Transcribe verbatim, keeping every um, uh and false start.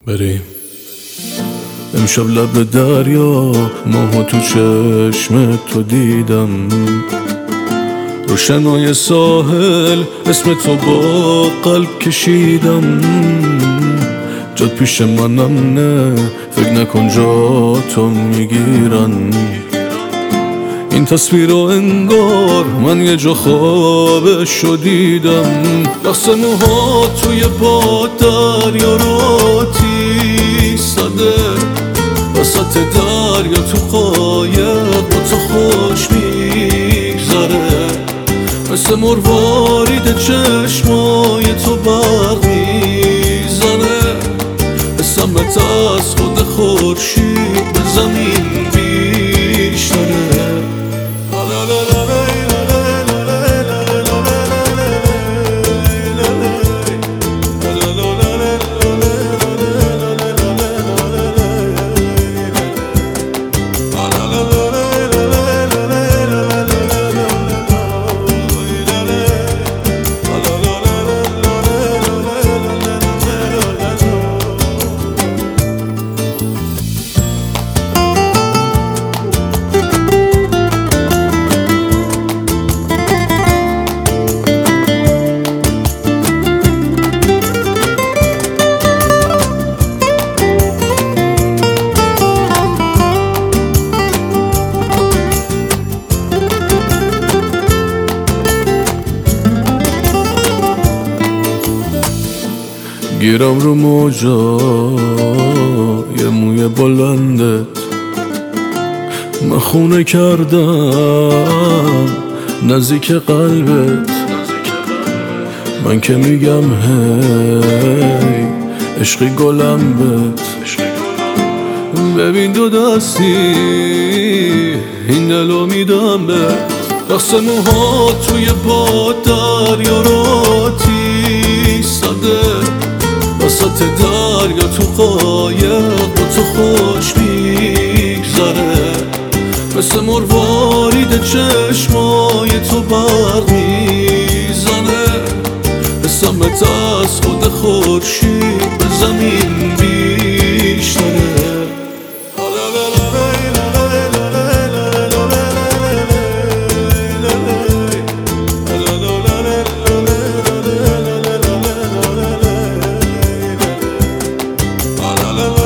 بریم امشب لب دریا، ماهو تو چشم تو دیدم، روشنای ساحل اسم تو با قلب کشیدم. جاد پیش منم نه، فکر نکن جا تو میگیرن. این تصویر رو انگار من یه جا خوابشو دیدم. دست موها توی باد دریا رو ایستاده، وسط دریا تو قایق با تو خوش میگذره. مثل مروارید چشمای تو برق میزنه، حسمت از خود خورشید به زمین بیشتره. گیرم رو موجا یه موی بلندت، من خونه کردم نزدیک قلبت. من که میگم هی عشقی گلم بت، ببین دو دستی این دلو میدم بت. دست موها توی باد دریا رو ایستاده، وسط دریا تو قایق با تو خوش میگذره. مثل مروارید چشمای تو برق میزنه، حسمت از خود خورشید به زمین بیشتره. La la la